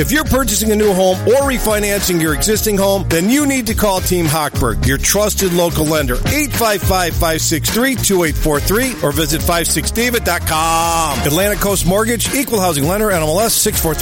If you're purchasing a new home or refinancing your existing home, then you need to call Team Hochberg, your trusted local lender, 855-563-2843, or visit 56david.com. Atlantic Coast Mortgage, Equal Housing Lender, NMLS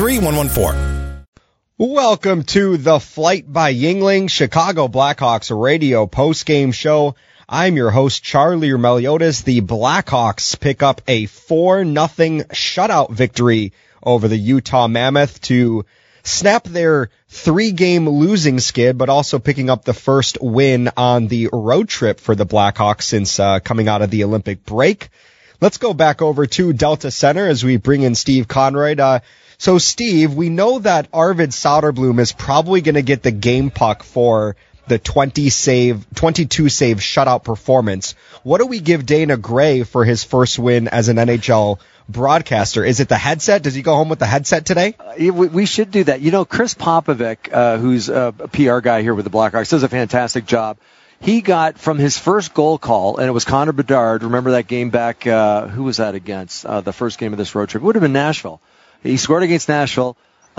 643114. Welcome to the Flight by Yuengling Chicago Blackhawks radio postgame show. I'm your host, Charlie Meliodas. The Blackhawks pick up a 4-0 shutout victory over the Utah Mammoth to snap their 3-game losing skid, but also picking up the first win on the road trip for the Blackhawks since coming out of the Olympic break. Let's go back over to Delta Center as we bring in Steve Conroy. So, Steve, we know that Arvid Soderblom is probably going to get the game puck for the 22-save shutout performance. What do we give Dana Gray for his first win as an NHL broadcaster? Is it the headset? Does he go home with the headset today? We should do that. You know, Chris Popovic, who's a PR guy here with the Blackhawks, does a fantastic job. He got from his first goal call, and it was Connor Bedard. Remember that game back? Who was that against? The first game of this road trip. It would have been Nashville. He scored against Nashville.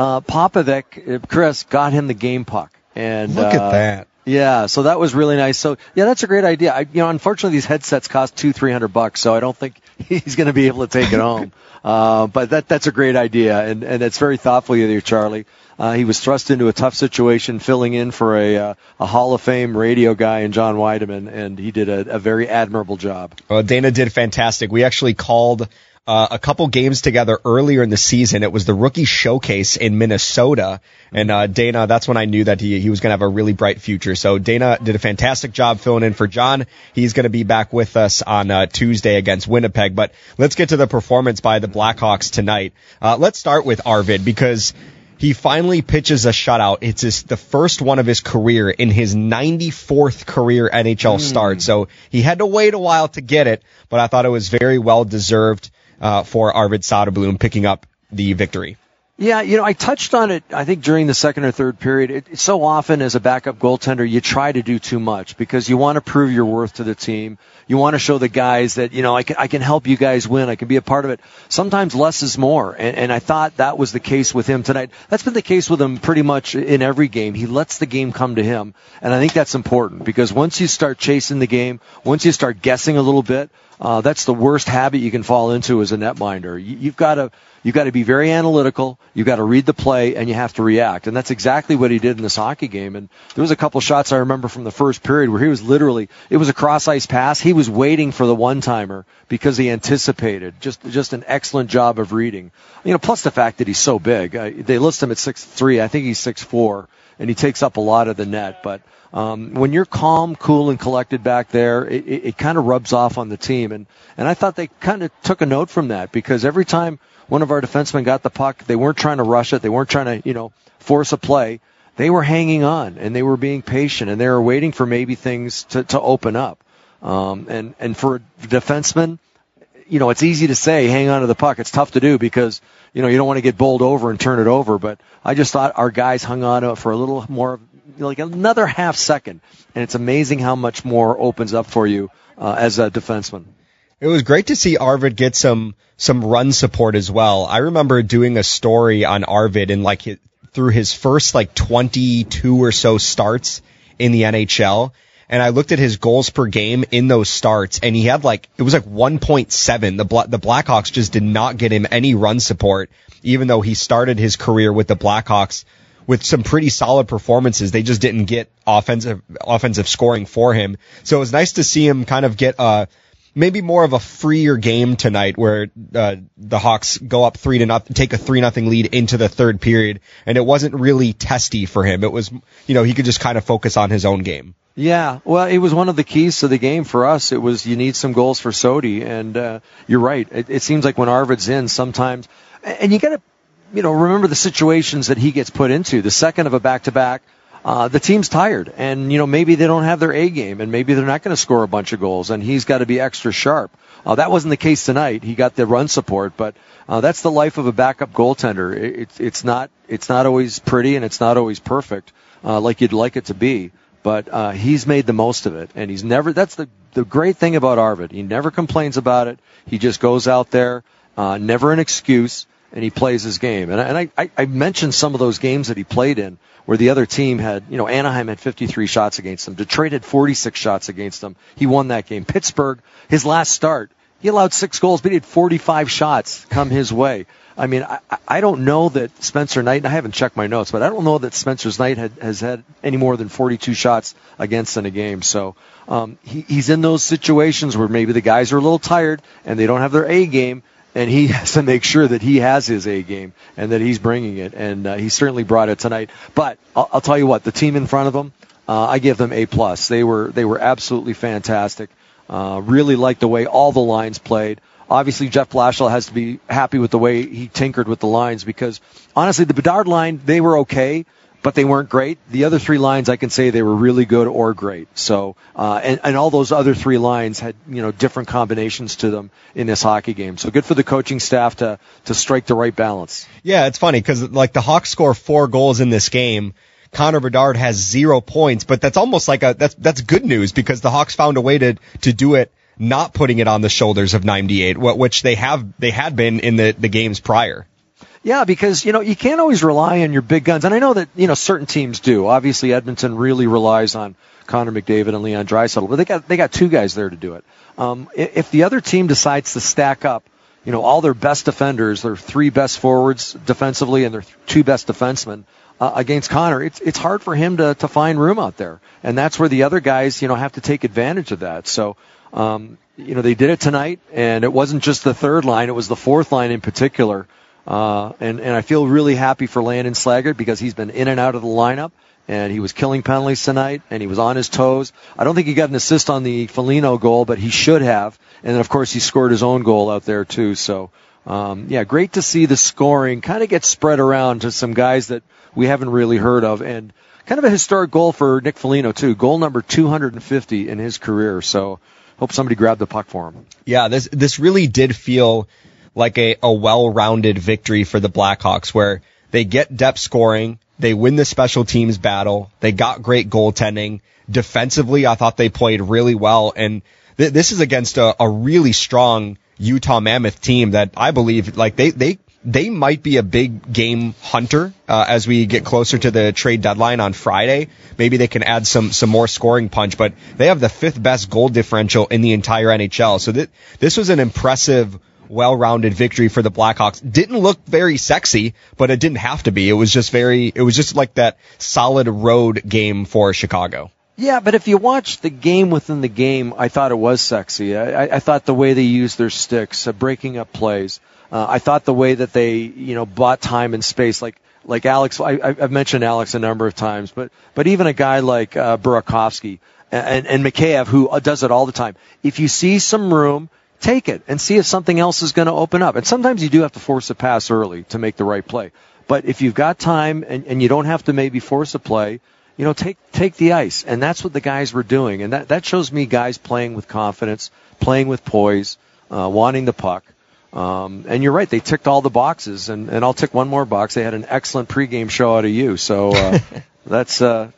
Popovic, Chris, got him the game puck. And look at that. Yeah, so that was really nice. So yeah, that's a great idea. Unfortunately, these headsets cost $200-300, so I don't think he's going to be able to take it home. But that's a great idea, and it's very thoughtful of you, Charlie. He was thrust into a tough situation, filling in for a Hall of Fame radio guy in John Weideman, and he did a very admirable job. Well, Dana did fantastic. We actually called a couple games together earlier in the season. It was the rookie showcase in Minnesota, and Dana, that's when I knew that he was going to have a really bright future. So Dana did a fantastic job filling in for John. He's going to be back with us on Tuesday against Winnipeg. But let's get to the performance by the Blackhawks tonight. Let's start with Arvid, because he finally pitches a shutout. It's the first one of his career in his 94th career NHL start. So he had to wait a while to get it, but I thought it was very well deserved for Arvid Soderblom picking up the victory. Yeah, I touched on it, I think, during the second or third period. So often as a backup goaltender, you try to do too much because you want to prove your worth to the team. You want to show the guys that, I can help you guys win. I can be a part of it. Sometimes less is more, and I thought that was the case with him tonight. That's been the case with him pretty much in every game. He lets the game come to him, and I think that's important because once you start chasing the game, once you start guessing a little bit, that's the worst habit you can fall into as a netminder. You've got to be very analytical. You've got to read the play, and you have to react. And that's exactly what he did in this hockey game. And there was a couple shots I remember from the first period where he was it was a cross-ice pass. He was waiting for the one-timer because he anticipated. Just an excellent job of reading. Plus the fact that he's so big. They list him at 6'3". I think he's 6'4", and he takes up a lot of the net. But when you're calm, cool, and collected back there, it kind of rubs off on the team. And I thought they kind of took a note from that because every time one of our defensemen got the puck, they weren't trying to rush it. They weren't trying to, force a play. They were hanging on, and they were being patient, and they were waiting for maybe things to open up. And for a defenseman, it's easy to say hang on to the puck. It's tough to do because, you don't want to get bowled over and turn it over. But I just thought our guys hung on to it for a little more, like another half second. And it's amazing how much more opens up for you as a defenseman. It was great to see Arvid get some run support as well. I remember doing a story on Arvid and through his first 22 or so starts in the NHL. And I looked at his goals per game in those starts, and he had it was 1.7. The Blackhawks just did not get him any run support, even though he started his career with the Blackhawks with some pretty solid performances. They just didn't get offensive scoring for him. So it was nice to see him kind of get maybe more of a freer game tonight where the Hawks go up 3-0, take a 3-0 lead into the third period, and it wasn't really testy for him. It was, he could just kind of focus on his own game. Yeah, well, it was one of the keys to the game for us. It was you need some goals for Sodi, and you're right. It seems like when Arvid's in sometimes, and you got to, remember the situations that he gets put into. The second of a back-to-back, the team's tired, and maybe they don't have their A game, and maybe they're not going to score a bunch of goals, and he's got to be extra sharp. That wasn't the case tonight. He got the run support, but that's the life of a backup goaltender. It's not always pretty, and it's not always perfect like you'd like it to be. But he's made the most of it, and he's never. That's the great thing about Arvid. He never complains about it. He just goes out there, never an excuse. and he plays his game. And I mentioned some of those games that he played in where the other team had, Anaheim had 53 shots against them. Detroit had 46 shots against them. He won that game. Pittsburgh, his last start, he allowed 6 goals, but he had 45 shots come his way. I mean, I don't know that Spencer Knight, and I haven't checked my notes, but I don't know that Spencer Knight has had any more than 42 shots against in a game. So he's in those situations where maybe the guys are a little tired and they don't have their A game, and he has to make sure that he has his A game and that he's bringing it, and he certainly brought it tonight. But I'll tell you what, the team in front of him, I give them A+. They were absolutely fantastic. Really liked the way all the lines played. Obviously, Jeff Blashill has to be happy with the way he tinkered with the lines because, honestly, the Bedard line, they were okay, but they weren't great. The other 3 lines, I can say they were really good or great. So, and all those other 3 lines had, different combinations to them in this hockey game. So good for the coaching staff to strike the right balance. Yeah, it's funny because, the Hawks score 4 goals in this game. Connor Bedard has 0 points, but that's almost like that's good news because the Hawks found a way to do it, not putting it on the shoulders of 98, which they had been in the games prior. Yeah, because, you can't always rely on your big guns. And I know that, certain teams do. Obviously, Edmonton really relies on Connor McDavid and Leon Draisaitl, but they got 2 guys there to do it. If the other team decides to stack up, all their best defenders, their 3 best forwards defensively and their 2 best defensemen, against Connor, it's hard for him to find room out there. And that's where the other guys, have to take advantage of that. So, they did it tonight, and it wasn't just the 3rd line, it was the 4th line in particular. And I feel really happy for Landon Slaggert because he's been in and out of the lineup, and he was killing penalties tonight, and he was on his toes. I don't think he got an assist on the Foligno goal, but he should have. And then, of course, he scored his own goal out there, too. So, great to see the scoring kind of get spread around to some guys that we haven't really heard of. And kind of a historic goal for Nick Foligno, too. Goal number 250 in his career. So, hope somebody grabbed the puck for him. Yeah, this really did feel like a well-rounded victory for the Blackhawks where they get depth scoring, they win the special teams battle, they got great goaltending. Defensively, I thought they played really well, and this is against a really strong Utah Mammoth team that I believe they might be a big game hunter as we get closer to the trade deadline on Friday. Maybe they can add some more scoring punch, but they have the 5th best goal differential in the entire NHL. So this was an impressive, well-rounded victory for the Blackhawks. Didn't look very sexy, but it didn't have to be. It was just like that solid road game for Chicago. Yeah, but if you watch the game within the game, I thought it was sexy. I thought the way they used their sticks, breaking up plays. I thought the way that they, bought time and space, like Alex. I've mentioned Alex a number of times, but even a guy like Burakovsky and Mikheyev, who does it all the time. If you see some room, take it and see if something else is going to open up. And sometimes you do have to force a pass early to make the right play. But if you've got time and you don't have to maybe force a play, take the ice. And that's what the guys were doing. And that shows me guys playing with confidence, playing with poise, wanting the puck. And you're right, they ticked all the boxes. And I'll tick one more box. They had an excellent pregame show out of you. So that's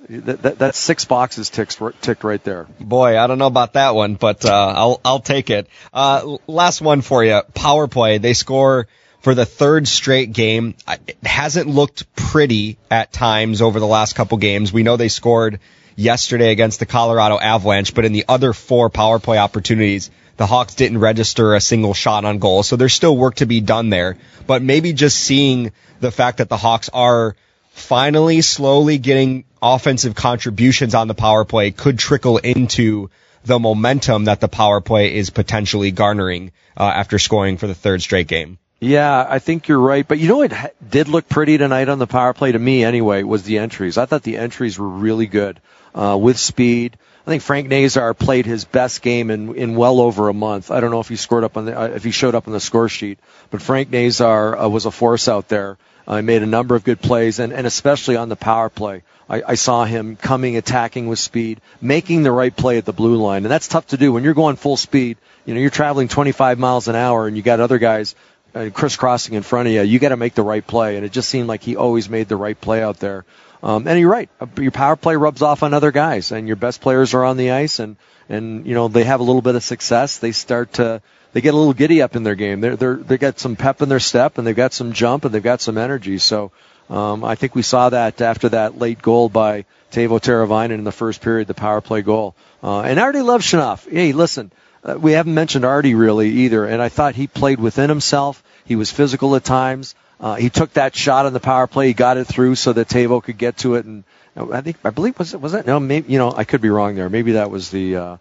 6 boxes ticked right there. Boy, I don't know about that one, but I'll take it. Last one for you. Power play. They score for the 3rd straight game. It hasn't looked pretty at times over the last couple games. We know they scored yesterday against the Colorado Avalanche, but in the other 4 power play opportunities, the Hawks didn't register a single shot on goal. So there's still work to be done there. But maybe just seeing the fact that the Hawks are finally slowly getting offensive contributions on the power play could trickle into the momentum that the power play is potentially garnering after scoring for the 3rd straight game. Yeah, I think you're right. But what did look pretty tonight on the power play, to me anyway, was the entries. I thought the entries were really good with speed. I think Frank Nazar played his best game in well over a month. I don't know if he showed up on the score sheet, but Frank Nazar was a force out there. He made a number of good plays, and especially on the power play. I saw him attacking with speed, making the right play at the blue line. And that's tough to do when you're going full speed. You're traveling 25 miles an hour, and you got other guys crisscrossing in front of you. You got to make the right play, and it just seemed like he always made the right play out there. And you're right. Your power play rubs off on other guys, and your best players are on the ice, and they have a little bit of success. They start to they get a little giddy up in their game. They got some pep in their step, and they've got some jump, and they've got some energy. So I think we saw that after that late goal by Teuvo Teravainen in the first period, the power play goal. And Artie Levshunov, hey, listen, we haven't mentioned Artie really either, and I thought he played within himself. He was physical at times. He took that shot on the power play. He got it through so that Teuvo could get to it. And I believe was that? No, maybe, I could be wrong there. Maybe that was the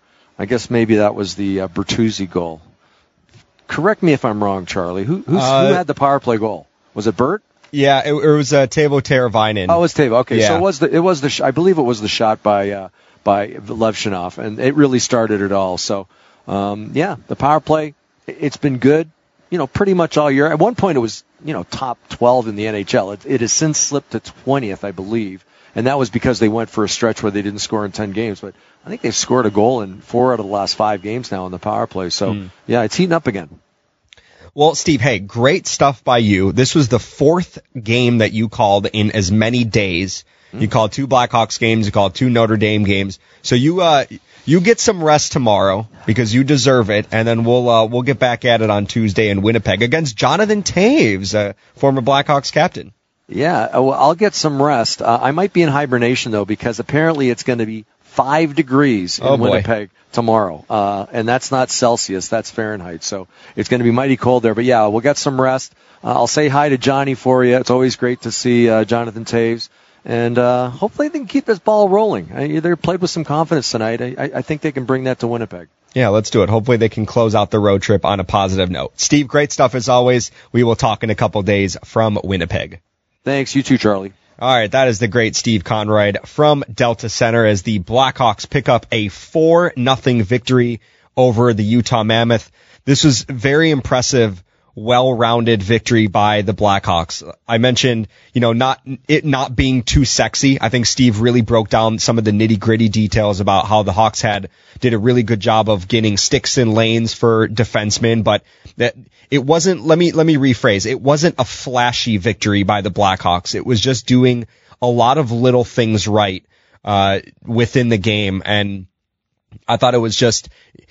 Bertuzzi goal. Correct me if I'm wrong, Charlie. Who had the power play goal? Was it Bert? Yeah, it was Teuvo Teravainen. Oh, it was Teuvo. Okay, yeah. So it was the I believe it was the shot by Levshunov, and it really started it all. So the power play, it's been good, pretty much all year. At one point it was, top 12 in the NHL. It has since slipped to 20th, I believe, and that was because they went for a stretch where they didn't score in 10 games. But I think they've scored a goal in 4 out of the last 5 games now on the power play. So it's heating up again. Well, Steve, hey, great stuff by you. This was the 4th game that you called in as many days. You called 2 Blackhawks games. You called 2 Notre Dame games. So you get some rest tomorrow because you deserve it, and then we'll get back at it on Tuesday in Winnipeg against Jonathan Toews, former Blackhawks captain. Yeah, well, I'll get some rest. I might be in hibernation though, because apparently it's going to be 5 degrees in Winnipeg tomorrow, and that's not Celsius, that's Fahrenheit. So it's going to be mighty cold there. But yeah, we'll get some rest. I'll say hi to Johnny for you. It's always great to see Jonathan Toews. And hopefully they can keep this ball rolling. They played with some confidence tonight. I think they can bring that to Winnipeg. Yeah, let's do it. Hopefully they can close out the road trip on a positive note. Steve, great stuff as always. We will talk in a couple days from Winnipeg. Thanks. You too, Charlie. All right, that is the great Steve Conroyd from Delta Center as the Blackhawks pick up a 4-0 victory over the Utah Mammoth. This was very impressive, well-rounded victory by the Blackhawks. I mentioned, not being too sexy. I think Steve really broke down some of the nitty-gritty details about how the Hawks did a really good job of getting sticks in lanes for defensemen, but that it wasn't, let me rephrase, it wasn't a flashy victory by the Blackhawks. It was just doing a lot of little things right within the game, and I thought it was just,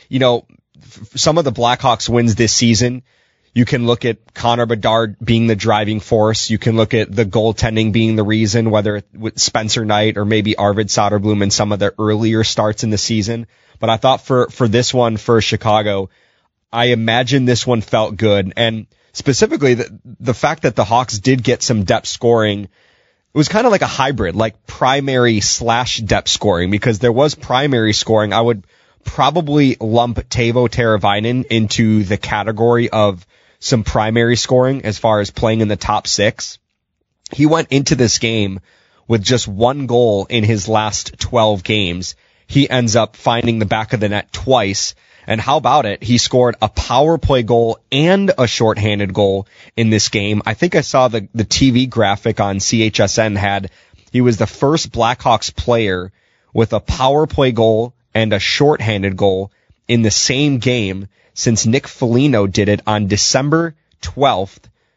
some of the Blackhawks wins this season. You can look at Connor Bedard being the driving force. You can look at the goaltending being the reason, whether with Spencer Knight or maybe Arvid Soderblom in some of the earlier starts in the season. But I thought for this one, for Chicago, I imagine this one felt good. And specifically, the fact that the Hawks did get some depth scoring, it was kind of like a hybrid, like primary/depth scoring, because there was primary scoring. I would probably lump Teuvo Teravainen into the category of some primary scoring as far as playing in the top 6. He went into this game with just 1 goal in his last 12 games. He ends up finding the back of the net twice. And how about it? He scored a power play goal and a shorthanded goal in this game. I think I saw the TV graphic on CHSN he was the first Blackhawks player with a power play goal and a shorthanded goal in the same game since Nick Foligno did it on December 12th,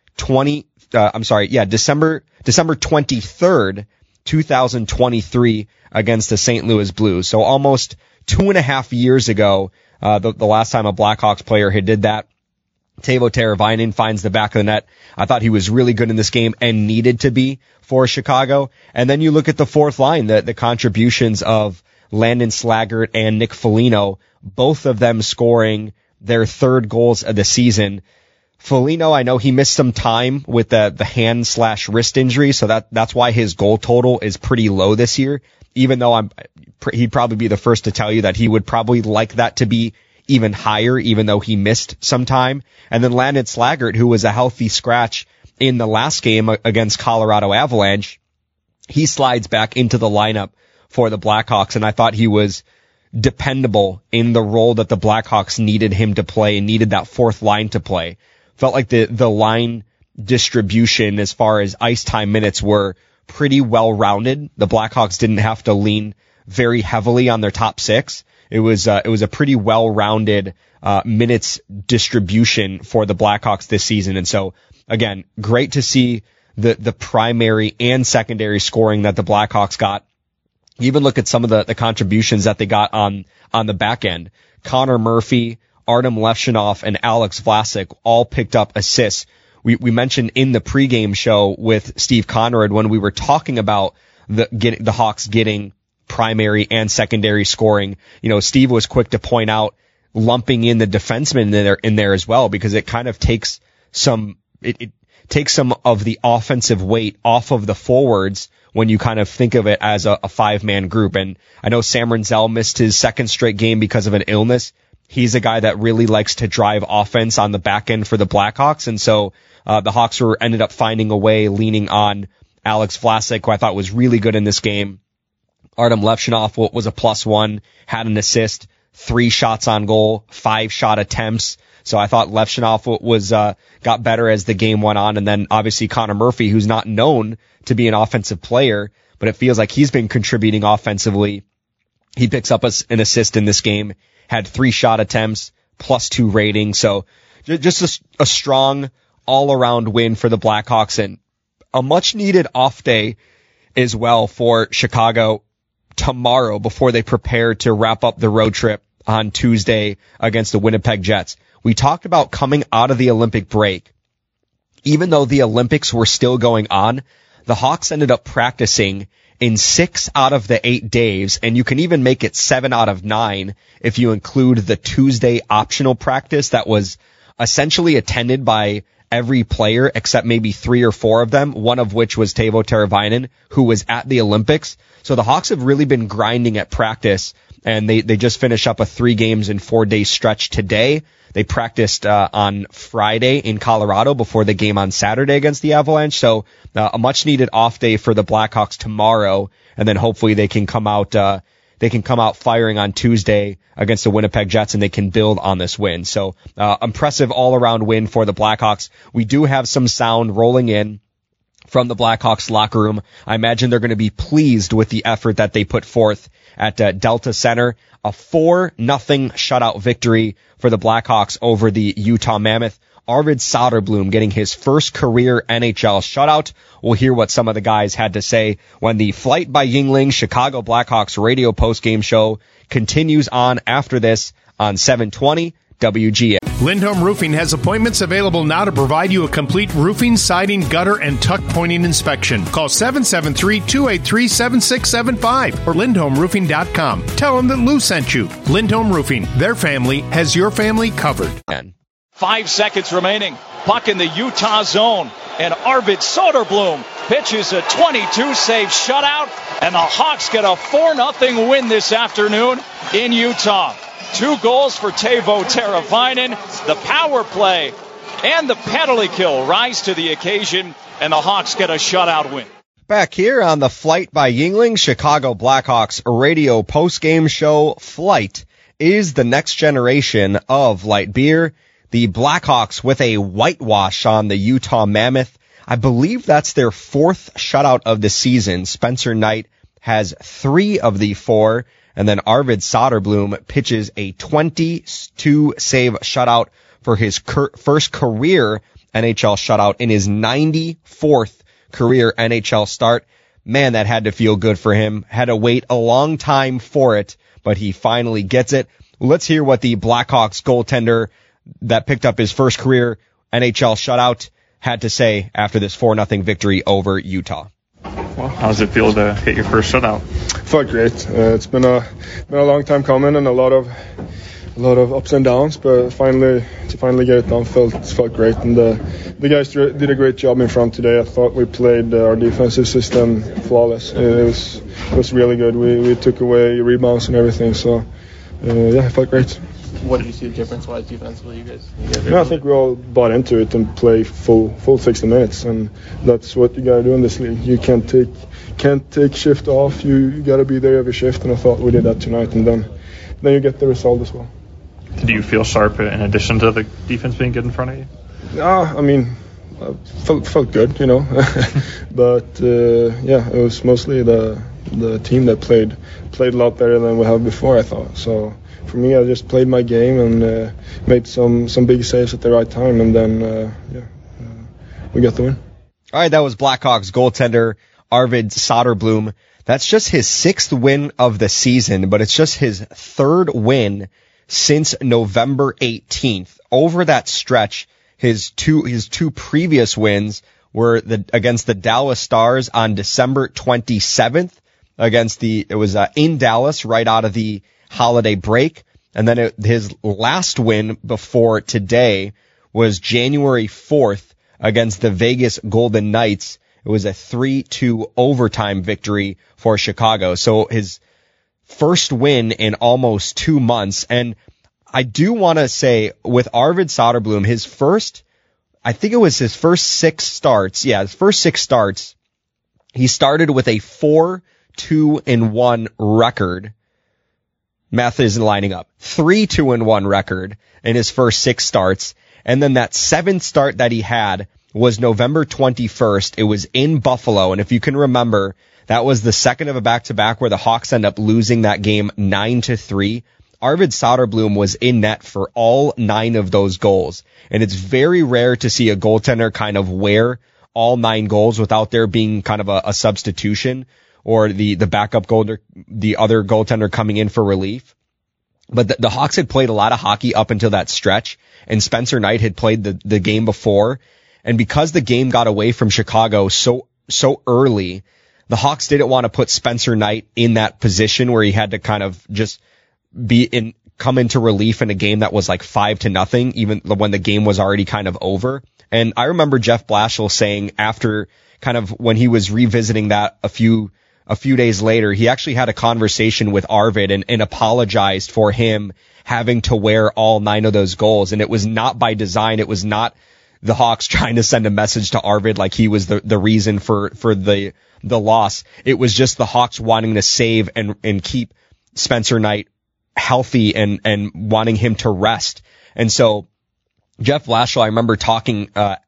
December 23rd, 2023 against the St. Louis Blues. So almost 2.5 years ago, the last time a Blackhawks player had did that. Teuvo Teravainen finds the back of the net. I thought he was really good in this game and needed to be for Chicago. And then you look at the fourth line, the contributions of Landon Slaggert and Nick Foligno, both of them scoring their 3rd goals of the season. Foligno, I know he missed some time with the hand/wrist injury, so that's why his goal total is pretty low this year, even though he'd probably be the first to tell you that he would probably like that to be even higher, even though he missed some time. And then Landon Slaggert, who was a healthy scratch in the last game against Colorado Avalanche, he slides back into the lineup for the Blackhawks, and I thought he was dependable in the role that the Blackhawks needed him to play and needed that fourth line to play. Felt like the line distribution as far as ice time minutes were pretty well rounded. The Blackhawks didn't have to lean very heavily on their top 6. It was a pretty well rounded minutes distribution for the Blackhawks this season. And so again, great to see the primary and secondary scoring that the Blackhawks got. Even look at some of the contributions that they got on the back end. Connor Murphy Artem Levshunov and Alex Vlasic all picked up assists. We mentioned in the pregame show with Steve Conrad when we were talking about the Hawks getting primary and secondary scoring. Steve was quick to point out lumping in the defensemen in there as well, because it kind of takes some of the offensive weight off of the forwards when you kind of think of it as a 5-man group. And I know Sam Renzel missed his second straight game because of an illness. He's a guy that really likes to drive offense on the back end for the Blackhawks. And so the Hawks ended up finding a way, leaning on Alex Vlasic, who I thought was really good in this game. Artem Levshunov was a +1, had an assist, 3 shots on goal, 5 shot attempts. So I thought Levshunov got better as the game went on. And then obviously Connor Murphy, who's not known to be an offensive player, but it feels like he's been contributing offensively. He picks up an assist in this game, had 3 shot attempts, +2 rating. So just a strong all-around win for the Blackhawks, and a much-needed off day as well for Chicago tomorrow before they prepare to wrap up the road trip on Tuesday against the Winnipeg Jets. We talked about coming out of the Olympic break. Even though the Olympics were still going on, the Hawks ended up practicing in 6 out of the 8 days, and you can even make it 7 out of 9 if you include the Tuesday optional practice that was essentially attended by every player except maybe 3 or 4 of them, one of which was Teuvo Teravainen, who was at the Olympics. So the Hawks have really been grinding at practice, and they just finished up a 3 games in 4 day stretch today. They practiced on Friday in Colorado before the game on Saturday against the Avalanche. So a much needed off day for the Blackhawks tomorrow, and then hopefully they can come out firing on Tuesday against the Winnipeg Jets, and they can build on this win. So impressive all around win for the Blackhawks. We do have some sound rolling in from the Blackhawks locker room. I imagine they're going to be pleased with the effort that they put forth at Delta Center. A 4-0 shutout victory for the Blackhawks over the Utah Mammoth. Arvid Soderblom getting his first career NHL shutout. We'll hear what some of the guys had to say when the Flight by Yuengling Chicago Blackhawks radio postgame show continues on after this on 720 WGN. Lindholm Roofing has appointments available now to provide you a complete roofing, siding, gutter, and tuck pointing inspection. Call 773-283-7675 or lindholmroofing.com. Tell them that Lou sent you. Lindholm Roofing, their family has your family covered. 5 seconds remaining. Puck in the Utah zone. And Arvid Soderblom pitches a 22-save shutout. And the Hawks get a 4-0 win this afternoon in Utah. 2 goals for Teuvo Teravainen. The power play and the penalty kill rise to the occasion. And the Hawks get a shutout win. Back here on the Flight by Yuengling Chicago Blackhawks radio postgame show. Flight is the next generation of light beer. The Blackhawks with a whitewash on the Utah Mammoth. I believe that's their 4th shutout of the season. Spencer Knight has 3 of the 4. And then Arvid Soderblom pitches a 22-save shutout for his first career NHL shutout in his 94th career NHL start. Man, that had to feel good for him. Had to wait a long time for it, but he finally gets it. Let's hear what the Blackhawks goaltender that picked up his first career NHL shutout had to say after this 4-0 victory over Utah. Well, how does it feel to hit your first shutout? Felt great. It's been a long time coming and a lot of ups and downs, but to finally get it done felt great. And the guys did a great job in front today. I thought we played our defensive system flawless. It was really good. We took away rebounds and everything. So it felt great. What did you see difference-wise defensively, you guys? I think we all bought into it and play full 60 minutes, and that's what you got to do in this league. You can't take shift off. You got to be there every shift, and I thought we did that tonight, and then you get the result as well. Did you feel sharp in addition to the defense being good in front of you? Felt good, you know. But it was mostly the team that played a lot better than we have before, I thought. So for me, I just played my game and made some big saves at the right time, and then we got the win. All right, that was Blackhawks goaltender Arvid Soderblom. That's just his 6th win of the season, but it's just his 3rd win since November 18th. Over that stretch, his two previous wins were against the Dallas Stars on December 27th. It was in Dallas right out of the holiday break. And then his last win before today was January 4th against the Vegas Golden Knights. It was a 3-2 overtime victory for Chicago. So his first win in almost 2 months. And I do want to say with Arvid Soderblom, I think it was his first 6 starts. Yeah, his first 6 starts. He started with a 4-2-1 record. Math isn't lining up. 3-2-1 record in his first 6 starts. And then that 7th start that he had was November 21st. It was in Buffalo. And if you can remember, that was the second of a back-to-back where the Hawks end up losing that game 9-3. Arvid Soderblom was in net for all 9 of those goals. And it's very rare to see a goaltender kind of wear all 9 goals without there being kind of a substitution or the backup goaltender, the other goaltender coming in for relief. But the Hawks had played a lot of hockey up until that stretch, and Spencer Knight had played the game before. And because the game got away from Chicago so early, the Hawks didn't want to put Spencer Knight in that position where he had to kind of just come into relief in a game that was like 5-0, even when the game was already kind of over. And I remember Jeff Blashill saying after kind of when he was revisiting that a few days later, he actually had a conversation with Arvid and apologized for him having to wear all 9 of those goals. And it was not by design. It was not the Hawks trying to send a message to Arvid like he was the reason for the loss. It was just the Hawks wanting to save and keep Spencer Knight healthy and wanting him to rest. And so Jeff Blashill, I remember talking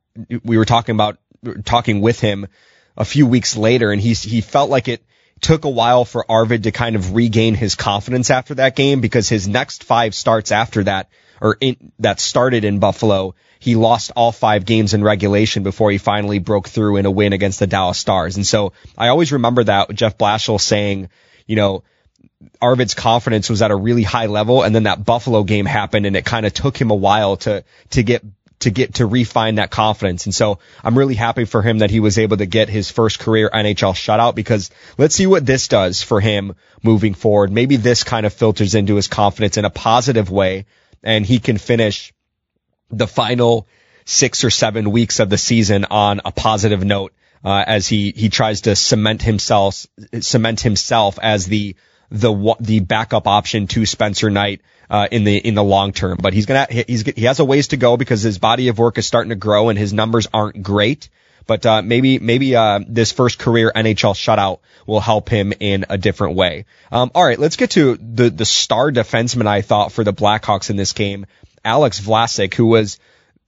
with him a few weeks later, and he felt like it took a while for Arvid to kind of regain his confidence after that game, because his next 5 starts after that, that started in Buffalo, he lost all 5 games in regulation before he finally broke through in a win against the Dallas Stars. And so I always remember that Jeff Blashill saying, Arvid's confidence was at a really high level, and then that Buffalo game happened, and it kind of took him a while to refine that confidence. And so I'm really happy for him that he was able to get his first career NHL shutout, because let's see what this does for him moving forward. Maybe this kind of filters into his confidence in a positive way, and he can finish the final 6 or 7 weeks of the season on a positive note, as he tries to cement himself as the backup option to Spencer Knight in the long term. But he has a ways to go, because his body of work is starting to grow and his numbers aren't great. But maybe this first career NHL shutout will help him in a different way. All right, let's get to the star defenseman I thought for the Blackhawks in this game, Alex Vlasic, who was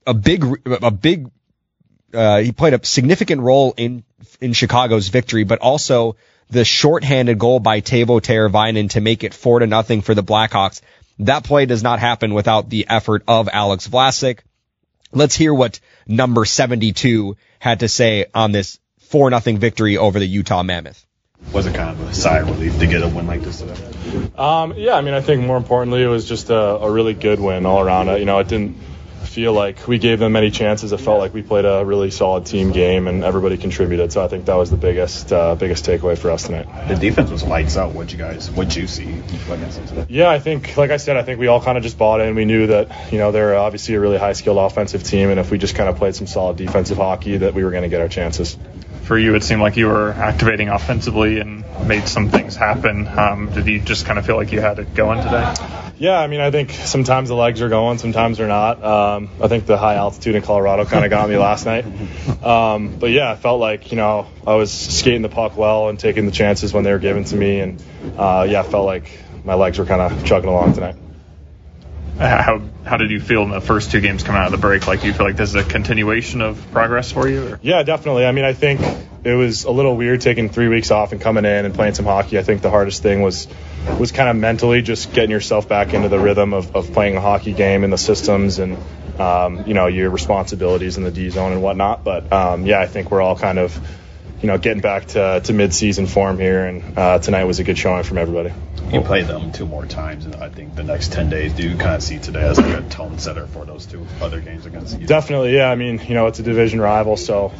he played a significant role in Chicago's victory, but also the shorthanded goal by Teuvo Teravainen to make it 4-0 for the Blackhawks. That play does not happen without the effort of Alex Vlasic. Let's hear what number 72 had to say on this 4-0 victory over the Utah Mammoth. Was it kind of a sigh of relief to get a win like this today? Yeah, I think more importantly, it was just a really good win all around. It didn't feel like we gave them many chances. It felt like we played a really solid team game and everybody contributed. So I think that was the biggest takeaway for us tonight. The defense was lights out. What'd you see? Yeah, I think, like I said, I think we all kind of just bought in. We knew that, they're obviously a really high-skilled offensive team, and if we just kind of played some solid defensive hockey, that we were going to get our chances. For you, it seemed like you were activating offensively and made some things happen. Did you just kind of feel like you had it going today? Yeah, I think sometimes the legs are going, sometimes they're not. I think the high altitude in Colorado kind of got me last night. But yeah, I felt like, I was skating the puck well and taking the chances when they were given to me. And I felt like my legs were kind of chugging along tonight. How did you feel in the first 2 games coming out of the break? Like, do you feel like this is a continuation of progress for you? Or? Yeah, definitely. I think it was a little weird taking 3 weeks off and coming in and playing some hockey. I think the hardest thing was kind of mentally just getting yourself back into the rhythm of playing a hockey game and the systems and, your responsibilities in the D zone and whatnot. But, I think we're all kind of getting back to mid-season form here, and tonight was a good showing from everybody. You play them 2 more times, and I think the next 10 days. Do you kind of see today as like a tone setter for those 2 other games against you? Definitely, yeah. I mean, it's a division rival, so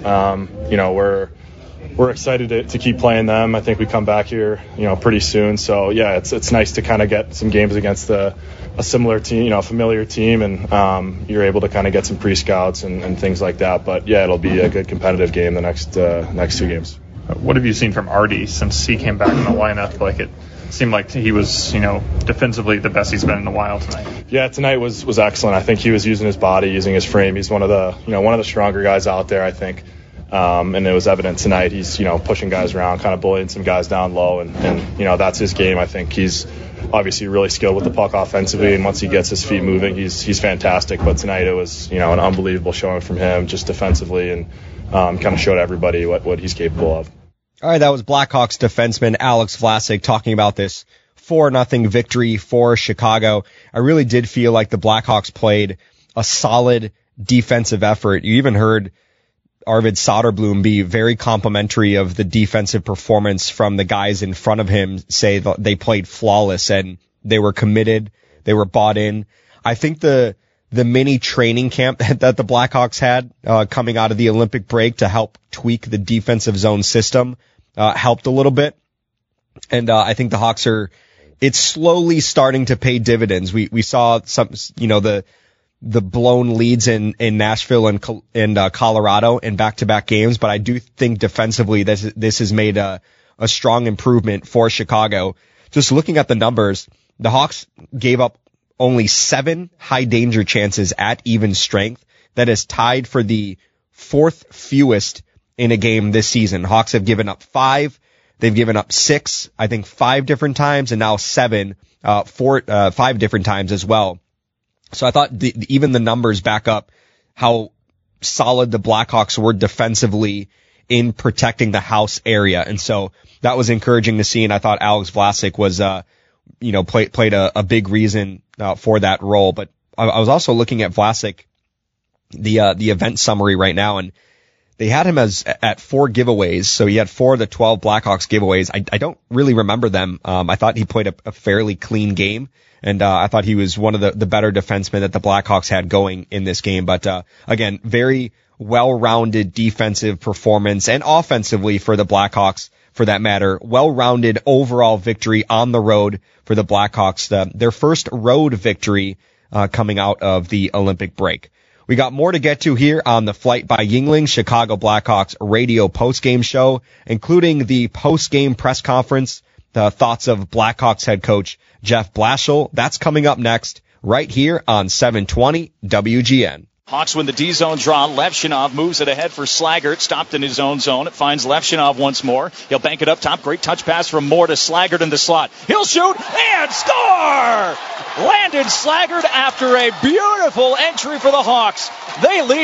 we're excited to keep playing them. I think we come back here, pretty soon. So yeah, it's nice to kind of get some games against a similar team, a familiar team, and you're able to kind of get some pre-scouts and things like that. But yeah, it'll be a good competitive game the next 2 games. What have you seen from Artie since he came back in the lineup? Like it seemed like he was, defensively the best he's been in a while tonight. Yeah, tonight was excellent. I think he was using his body, using his frame. He's one of the stronger guys out there, I think. And it was evident tonight. He's, pushing guys around, kind of bullying some guys down low, and that's his game. I think he's obviously really skilled with the puck offensively, and once he gets his feet moving, he's fantastic. But tonight it was, an unbelievable showing from him just defensively, and kind of showed everybody what he's capable of. All right, that was Blackhawks defenseman Alex Vlasic talking about this 4-0 victory for Chicago. I really did feel like the Blackhawks played a solid defensive effort. You even heard Arvid Soderblom be very complimentary of the defensive performance from the guys in front of him, say that they played flawless and they were committed, they were bought in. I think the mini training camp that the Blackhawks had coming out of the Olympic break to help tweak the defensive zone system helped a little bit. And I think the Hawks it's slowly starting to pay dividends. We saw some, the blown leads in Nashville and Colorado in back-to-back games, but I do think defensively this has made a strong improvement for Chicago. Just looking at the numbers, the Hawks gave up only 7 high danger chances at even strength. That is tied for the 4th fewest in a game this season. Hawks have given up 5. They've given up 6, I think 5 different times, and now 7, 5 different times as well. So I thought even the numbers back up how solid the Blackhawks were defensively in protecting the house area. And so that was encouraging to see. And I thought Alex Vlasic was, played a big reason for that role. But I was also looking at Vlasic, the event summary right now, and they had him at 4 giveaways. So he had 4 of the 12 Blackhawks giveaways. I don't really remember them. I thought he played a fairly clean game. And I thought he was one of the better defensemen that the Blackhawks had going in this game. But again, very well-rounded defensive performance, and offensively for the Blackhawks, for that matter. Well-rounded overall victory on the road for the Blackhawks. Their first road victory coming out of the Olympic break. We got more to get to here on the Flight by Yuengling Chicago Blackhawks radio postgame show, including the postgame press conference, the thoughts of Blackhawks head coach Jeff Blashill. That's coming up next, right here on 720 WGN. Hawks win the D-zone draw. Levshinov moves it ahead for Slaggert. Stopped in his own zone. It finds Levshinov once more. He'll bank it up top. Great touch pass from Moore to Slaggert in the slot. He'll shoot and score! Landon Slaggert after a beautiful entry for the Hawks. They lead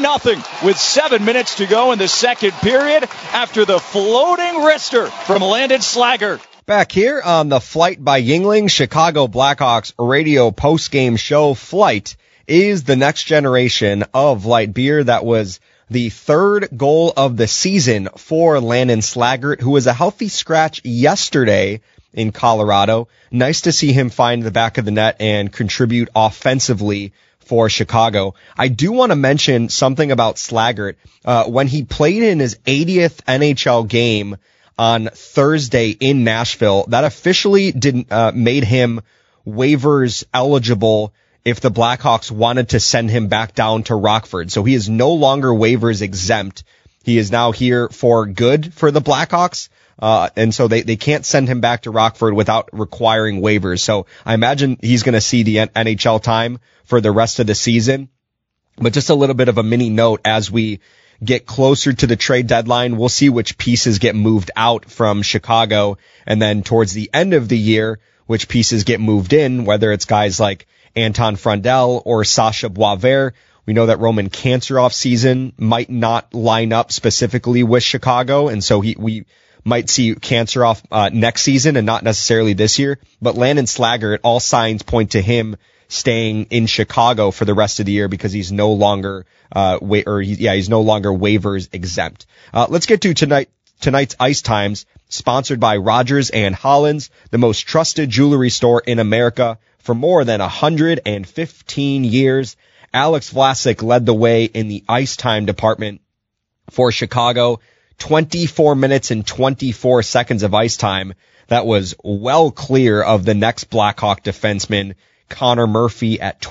3-0 with 7 minutes to go in the second period after the floating wrister from Landon Slaggert. Back here on the Flight by Yuengling Chicago Blackhawks radio postgame show. Flight is the next generation of light beer. That was the 3rd goal of the season for Landon Slaggert, who was a healthy scratch yesterday in Colorado. Nice to see him find the back of the net and contribute offensively for Chicago. I do want to mention something about Slaggert. When he played in his 80th NHL game on Thursday in Nashville, that officially made him waivers eligible if the Blackhawks wanted to send him back down to Rockford. So he is no longer waivers exempt. He is now here for good for the Blackhawks. And so they can't send him back to Rockford without requiring waivers. So I imagine he's going to see the NHL time for the rest of the season. But just a little bit of a mini note as we get closer to the trade deadline, we'll see which pieces get moved out from Chicago. And then towards the end of the year, which pieces get moved in, whether it's guys like Anton Frundell or Sasha Boisvert. We know that Roman Kancerov's season might not line up specifically with Chicago, and so we might see Kancerov next season and not necessarily this year. But Landon Slaggert, all signs point to him staying in Chicago for the rest of the year because he's no longer he's no longer waivers exempt. Let's get to Tonight's Ice Times, sponsored by Rogers and Hollins, the most trusted jewelry store in America for more than 115 years. Alex Vlasic led the way in the Ice Time department for Chicago. 24 minutes and 24 seconds of ice time. That was well clear of the next Blackhawk defenseman, Connor Murphy, at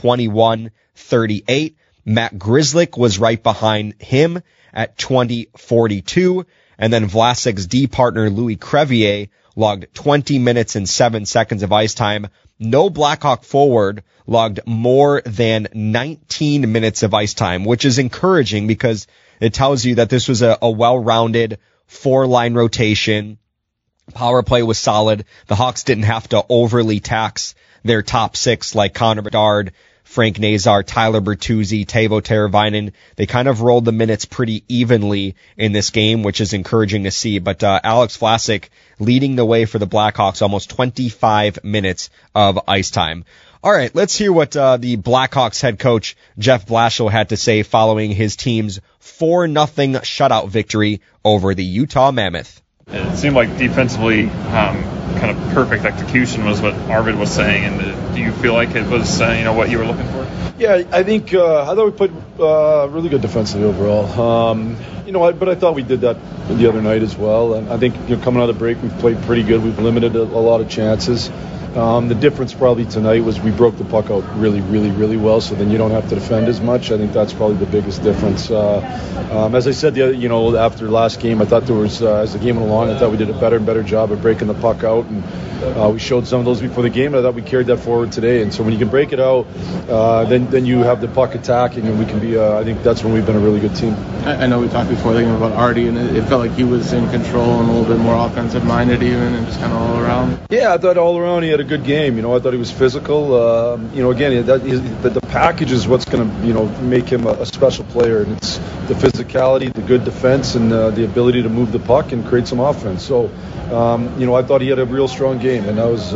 21:38. Matt Grzelcyk was right behind him at 20:42. And then Vlasic's D partner, Louis Crevier, logged 20 minutes and 7 seconds of ice time. No Blackhawk forward logged more than 19 minutes of ice time, which is encouraging because it tells you that this was a well-rounded 4-line rotation. Power play was solid. The Hawks didn't have to overly tax their top 6 like Connor Bedard, Frank Nazar, Tyler Bertuzzi, Teuvo Teravainen. They kind of rolled the minutes pretty evenly in this game, which is encouraging to see. But Alex Vlasic leading the way for the Blackhawks, almost 25 minutes of ice time. All right, let's hear what the Blackhawks head coach Jeff Blashill had to say following his team's 4-0 shutout victory over the Utah Mammoth. It seemed like defensively, kind of perfect execution was what Arvid was saying. And do you feel like it was, what you were looking for? Yeah, I think I thought we played really good defensively overall. But I thought we did that the other night as well. And I think coming out of the break, we've played pretty good. We've limited a lot of chances. The difference probably tonight was we broke the puck out really, really, really well, so then you don't have to defend as much. I think that's probably the biggest difference. As I said, after last game, I thought there was, as the game went along, I thought we did a better and better job of breaking the puck out, and we showed some of those before the game, and I thought we carried that forward today. And so when you can break it out, then you have the puck attacking, and we can be, I think that's when we've been a really good team. I know we talked before the game about Artie, and it felt like he was in control and a little bit more offensive-minded even, and just kind of all around. Yeah, I thought all around he had a good game. I thought he was physical. Again, the package is what's going to, make him a special player. And it's the physicality, the good defense, and the ability to move the puck and create some offense. So, I thought he had a real strong game. And that was,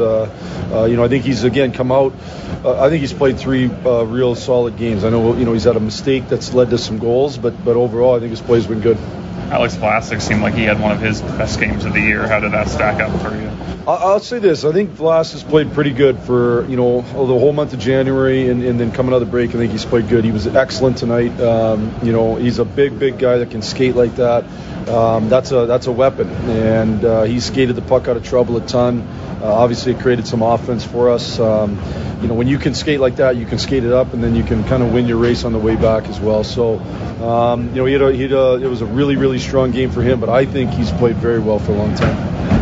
I think he's, again, come out. I think he's played 3 real solid games. I know, he's had a mistake that's led to some goals, but overall, I think his play's been good. Alex Vlasic seemed like he had one of his best games of the year. How did that stack up for you? I'll say this. I think Vlasic has played pretty good for, the whole month of January, and then coming out of the break, I think he's played good. He was excellent tonight. He's a big guy that can skate like that. That's a weapon, and he skated the puck out of trouble a ton. Obviously, it created some offense for us. When you can skate like that, you can skate it up, and then you can kind of win your race on the way back as well. So, it was a really, really strong game for him, but I think he's played very well for a long time.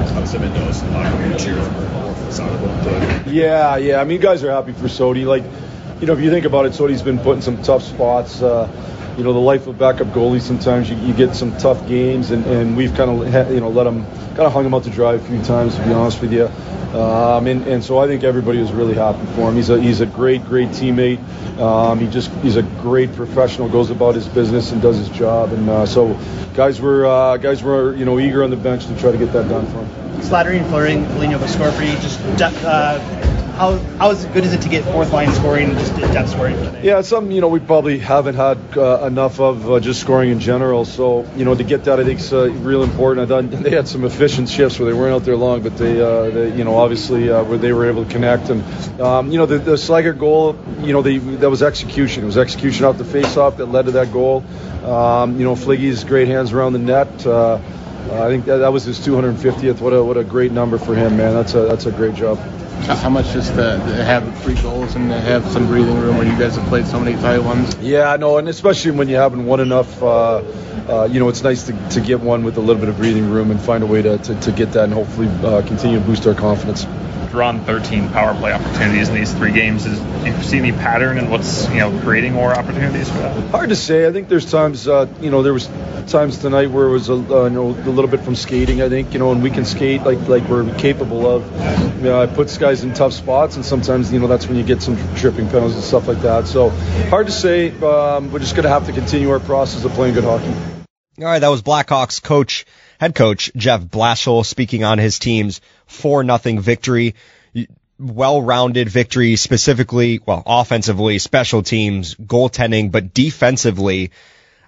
Yeah. I mean, guys are happy for Sodi. Like, if you think about it, Sodi's been put in some tough spots. The life of backup goalie, sometimes you get some tough games, and we've kind of let him, kind of hung him out to dry a few times, to be honest with you. And so I think everybody was really happy for him. He's a great teammate. He's a great professional, goes about his business and does his job. And so guys were eager on the bench to try to get that done for him. Slattery and Foligno will score for you. Just how good is it to get fourth line scoring and just depth scoring? Yeah, it's something we probably haven't had enough of just scoring in general. So to get that, I think is real important. I thought they had some efficient shifts where they weren't out there long, but they obviously where they were able to connect. And the Slaggert goal, that was execution. It was execution off the face-off that led to that goal. Fliggy's great hands around the net. I think that was his 250th. What a great number for him, man. That's a great job. How much just to have 3 goals and to have some breathing room when you guys have played so many tight ones? Yeah, no, and especially when you haven't won enough, it's nice to get one with a little bit of breathing room and find a way to get that and hopefully continue to boost our confidence. Drawn 13 power play opportunities in these 3 games. Do you see any pattern in what's creating more opportunities for that? Hard to say. I think there's times there was times tonight where it was a little bit from skating. I think and we can skate like we're capable of. It puts guys in tough spots, and sometimes that's when you get some tripping penalties and stuff like that. So hard to say. We're just going to have to continue our process of playing good hockey. All right, that was Blackhawks head coach Jeff Blashill speaking on his team's 4-0 victory. Well-rounded victory, specifically, offensively, special teams, goaltending, but defensively,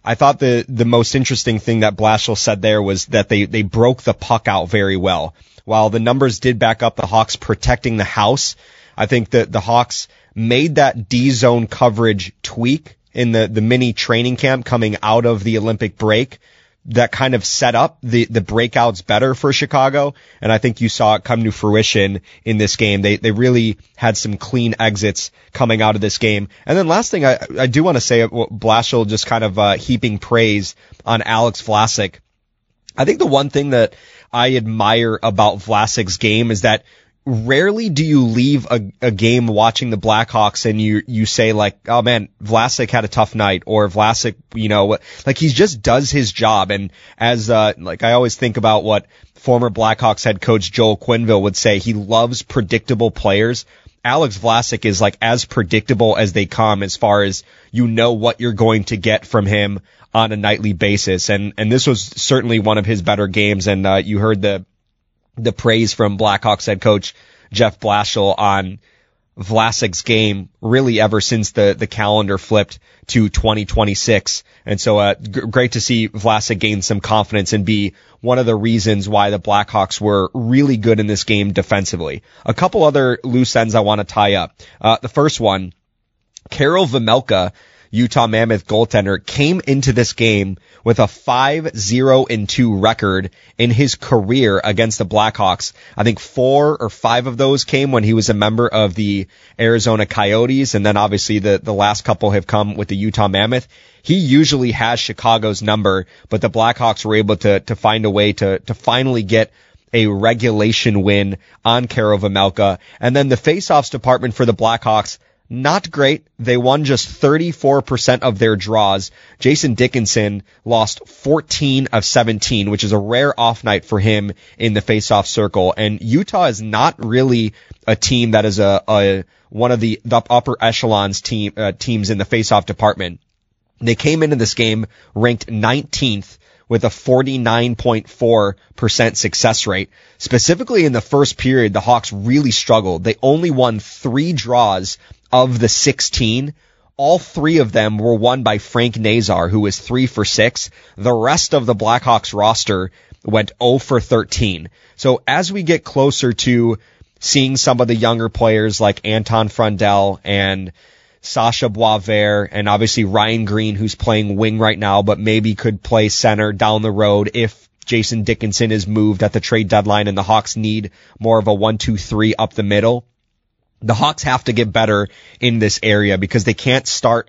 I thought the most interesting thing that Blashill said there was that they broke the puck out very well. While the numbers did back up the Hawks protecting the house, I think that the Hawks made that D-zone coverage tweak in the mini training camp coming out of the Olympic break that kind of set up the breakouts better for Chicago. And I think you saw it come to fruition in this game. They really had some clean exits coming out of this game. And then last thing I do want to say, Blashill just kind of heaping praise on Alex Vlasic. I think the one thing that I admire about Vlasic's game is that rarely do you leave a game watching the Blackhawks and you say like, oh man, Vlasic had a tough night, or Vlasic, like he just does his job. And as, like I always think about what former Blackhawks head coach Joel Quenneville would say, he loves predictable players. Alex Vlasic is like as predictable as they come as far as what you're going to get from him on a nightly basis. And this was certainly one of his better games. And, you heard the praise from Blackhawks head coach Jeff Blashill on Vlasic's game really ever since the calendar flipped to 2026. And so, great to see Vlasic gain some confidence and be one of the reasons why the Blackhawks were really good in this game defensively. A couple other loose ends I want to tie up. The first one, Karel Vejmelka, Utah Mammoth goaltender, came into this game with a 5-0-2 record in his career against the Blackhawks. I think 4 or 5 of those came when he was a member of the Arizona Coyotes, and then obviously the last couple have come with the Utah Mammoth. He usually has Chicago's number, but the Blackhawks were able to find a way to finally get a regulation win on Karel Vejmelka. And then the faceoffs department for the Blackhawks, not great. They won just 34% of their draws. Jason Dickinson lost 14 of 17, which is a rare off night for him in the faceoff circle. And Utah is not really a team that is one of the upper echelons teams in the faceoff department. They came into this game ranked 19th with a 49.4% success rate. Specifically in the first period, the Hawks really struggled. They only won 3 draws of the 16. All 3 of them were won by Frank Nazar, who was 3 for 6. The rest of the Blackhawks roster went 0 for 13. So as we get closer to seeing some of the younger players like Anton Frundell and Sasha Boisvert, and obviously Ryan Green, who's playing wing right now, but maybe could play center down the road if Jason Dickinson is moved at the trade deadline and the Hawks need more of a 1-2-3 up the middle. The Hawks have to get better in this area because they can't start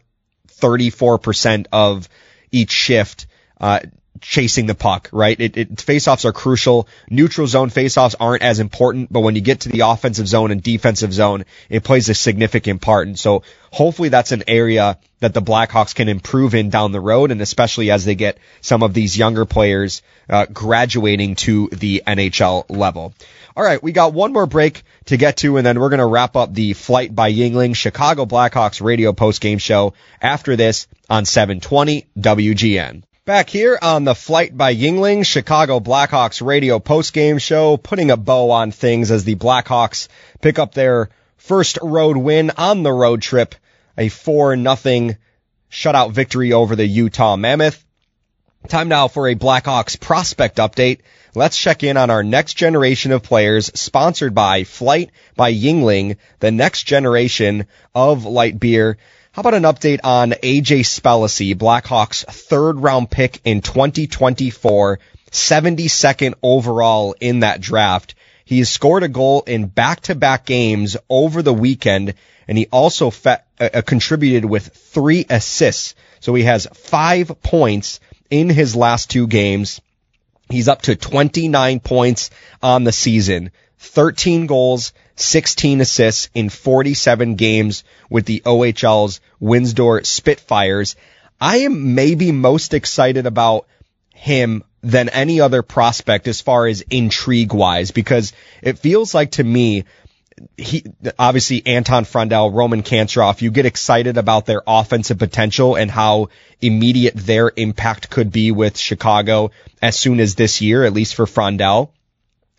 34% of each shift chasing the puck, right? Faceoffs are crucial. Neutral zone faceoffs aren't as important, but when you get to the offensive zone and defensive zone, it plays a significant part. And so hopefully that's an area that the Blackhawks can improve in down the road, and especially as they get some of these younger players graduating to the NHL level. All right, we got one more break to get to, and then we're going to wrap up the Flight by Yuengling Chicago Blackhawks radio postgame show after this on 720 WGN. Back here on the Flight by Yuengling Chicago Blackhawks radio postgame show, putting a bow on things as the Blackhawks pick up their first road win on the road trip, a 4-0 shutout victory over the Utah Mammoth. Time now for a Blackhawks prospect update. Let's check in on our next generation of players, sponsored by Flight by Yuengling, the next generation of light beer. How about an update on AJ Spellacy, Blackhawks' 3rd round pick in 2024, 72nd overall in that draft. He has scored a goal in back-to-back games over the weekend, and he also contributed with 3 assists. So he has 5 points in his last 2 games. He's up to 29 points on the season, 13 goals, 16 assists in 47 games with the OHL's Windsor Spitfires. I am maybe most excited about him than any other prospect as far as intrigue-wise, because it feels like to me, obviously Anton Frundell, Roman Kancherov, you get excited about their offensive potential and how immediate their impact could be with Chicago as soon as this year, at least for Frundell.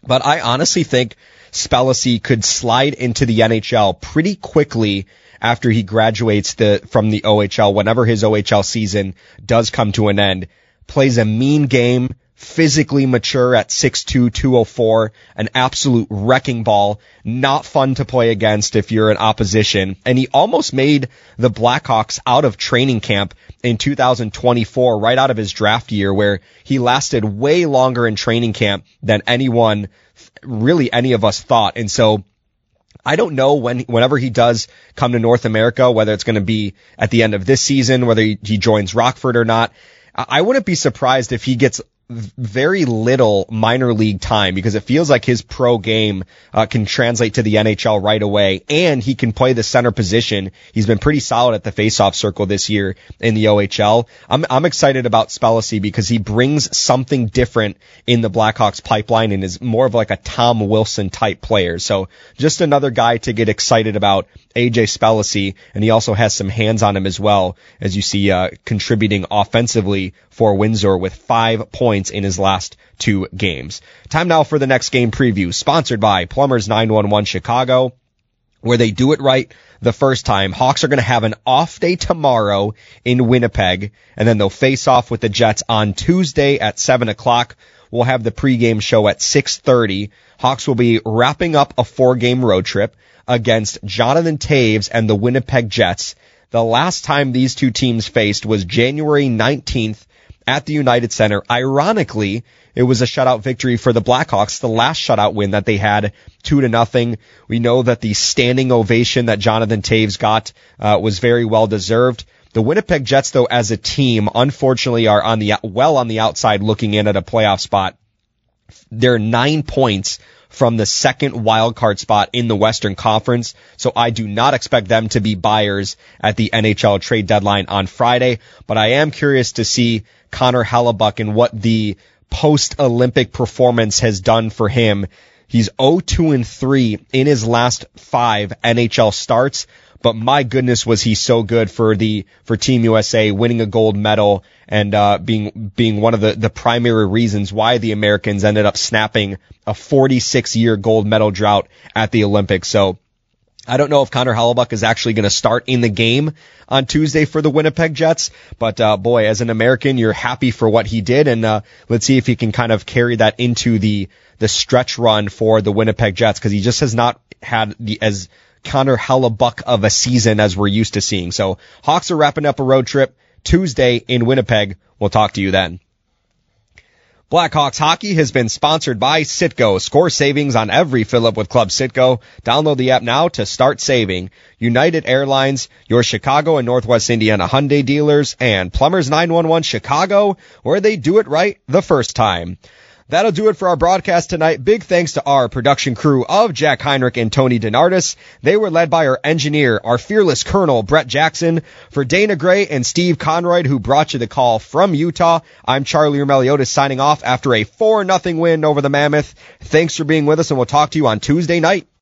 But I honestly think Spellacy could slide into the NHL pretty quickly after he graduates from the OHL, whenever his OHL season does come to an end. Plays a mean game, physically mature at 6'2", 204, an absolute wrecking ball, not fun to play against if you're an opposition. And he almost made the Blackhawks out of training camp in 2024, right out of his draft year, where he lasted way longer in training camp than any of us thought. And so I don't know whenever he does come to North America, whether it's going to be at the end of this season, whether he joins Rockford or not. I wouldn't be surprised if he gets very little minor league time, because it feels like his pro game can translate to the NHL right away, and he can play the center position. He's been pretty solid at the faceoff circle this year in the OHL. I'm excited about Spellacy because he brings something different in the Blackhawks pipeline and is more of like a Tom Wilson type player. So just another guy to get excited about, AJ Spellacy, and he also has some hands on him as well, as you see contributing offensively for Windsor with 5 points in his last 2 games. Time now for the next game preview, sponsored by Plumbers 911 Chicago, where they do it right the first time. Hawks are going to have an off day tomorrow in Winnipeg, and then they'll face off with the Jets on Tuesday at 7 o'clock. We'll have the pregame show at 6:30. Hawks will be wrapping up a 4-game road trip against Jonathan Toews and the Winnipeg Jets. The last time these two teams faced was January 19th at the United Center. Ironically, it was a shutout victory for the Blackhawks, the last shutout win that they had, 2-0. We know that the standing ovation that Jonathan Toews got was very well deserved. The Winnipeg Jets, though, as a team, unfortunately are on the outside looking in at a playoff spot. They're 9 points from the second wildcard spot in the Western Conference, so I do not expect them to be buyers at the NHL trade deadline on Friday, but I am curious to see Connor Hellebuyck and what the post-Olympic performance has done for him. He's 0-2-3 in his last 5 NHL starts, but my goodness was he so good for Team USA, winning a gold medal and being one of the primary reasons why the Americans ended up snapping a 46-year gold medal drought at the Olympics. So I don't know if Connor Hellebuyck is actually going to start in the game on Tuesday for the Winnipeg Jets, but boy, as an American, you're happy for what he did, and let's see if he can kind of carry that into the stretch run for the Winnipeg Jets, because he just has not had as Connor Hellebuyck of a season as we're used to seeing. So Hawks are wrapping up a road trip Tuesday in Winnipeg. We'll talk to you then. Blackhawks hockey has been sponsored by Citgo. Score savings on every fill-up with Club Citgo. Download the app now to start saving. United Airlines, your Chicago and Northwest Indiana Hyundai dealers, and Plumbers 911 Chicago, where they do it right the first time. That'll do it for our broadcast tonight. Big thanks to our production crew of Jack Heinrich and Tony DeNardis. They were led by our engineer, our fearless Colonel, Brett Jackson. For Dana Gray and Steve Conroy, who brought you the call from Utah, I'm Charlie Meliodas signing off after a 4-0 win over the Mammoth. Thanks for being with us, and we'll talk to you on Tuesday night.